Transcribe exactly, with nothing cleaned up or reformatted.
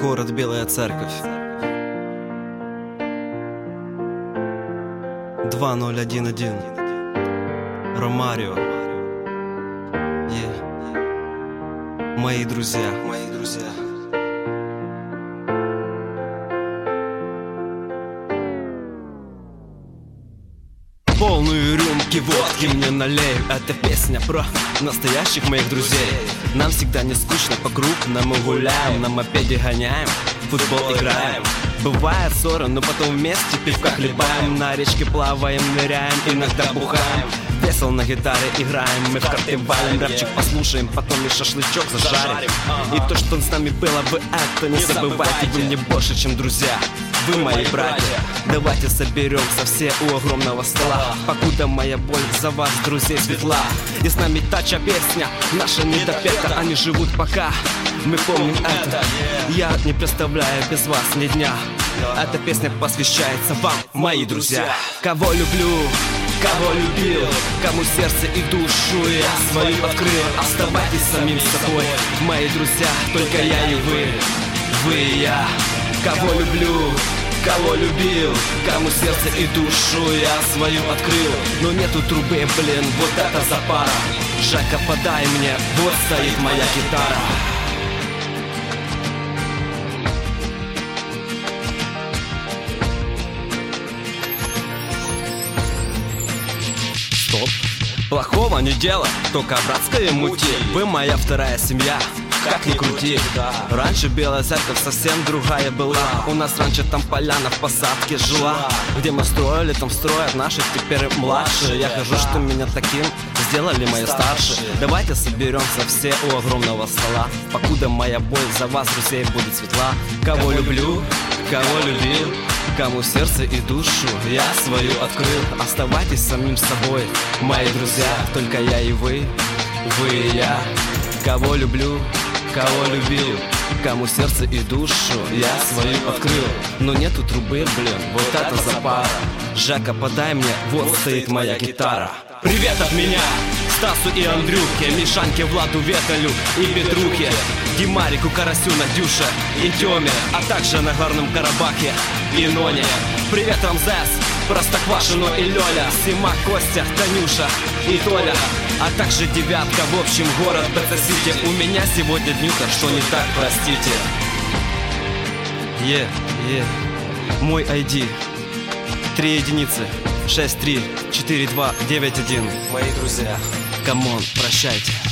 Город Белая Церковь. Два ноль один один. Ромарио. Yeah. Мои друзья. Мои друзья. Полную рюмки водки мне налею. Это песня про настоящих моих друзей. Нам всегда не скучно, по-крупному гуляем, на мопеде гоняем, в футбол играем. Бывает ссора, но потом вместе пивка хлебаем, на речке плаваем, ныряем, иногда бухаем. Весело на гитаре играем, мы в карты валим, рэпчик послушаем, потом и шашлычок зажарим. И то, что с нами было, вы это не забывайте. Вы мне больше, чем друзья, вы мои братья. Давайте соберемся все у огромного стола, покуда моя боль за вас, друзей, светла. И с нами тача песня, наша недопета. Они живут пока, мы помним это. Я не представляю без вас ни дня. Эта песня посвящается вам, мои друзья. Кого люблю, кого любил, кому сердце и душу я свою открыл. Оставайтесь самим собой, мои друзья, только я и вы, вы и я. Кого люблю, кого любил, кому сердце и душу я свою открыл. Но нету трубы, блин, вот это запара. Жека, подай мне, вот стоит моя гитара. Стоп, плохого не делай, только братское мути. Вы моя вторая семья, как ни крути. Раньше Белая Церковь совсем другая была. У нас раньше там поляна в посадке жила. Где мы строили, там строят наши теперь младшие. Я хожу, что меня таким сделали мои старшие. Давайте соберемся все у огромного стола, покуда моя боль за вас, друзей, будет светла. Кого люблю, кого любил, кому сердце и душу я свою открыл. Оставайтесь самим собой, мои друзья, только я и вы, вы и я. Кого люблю, кого любил, кому сердце и душу я свою открыл. Но нету трубы, блин, вот это запара. Жека, подай мне, вот стоит моя гитара. Привет от меня Стасу и Андрюхе, Мишаньке, Владу, Веталю и Петрухе, Димарику, Карасю, Надюше и Тёме, а также на Горном Карабахе и Ноне. Привет, Рамзес, Простоквашино и Лёля, Сима, Костя, Танюша и Толя, а также девятка, в общем, город Бета-Сити. У меня сегодня днюха, что не так, простите. Е, е, мой ай ди три единицы, шесть три четыре два девять один. Мои друзья, камон, прощайте.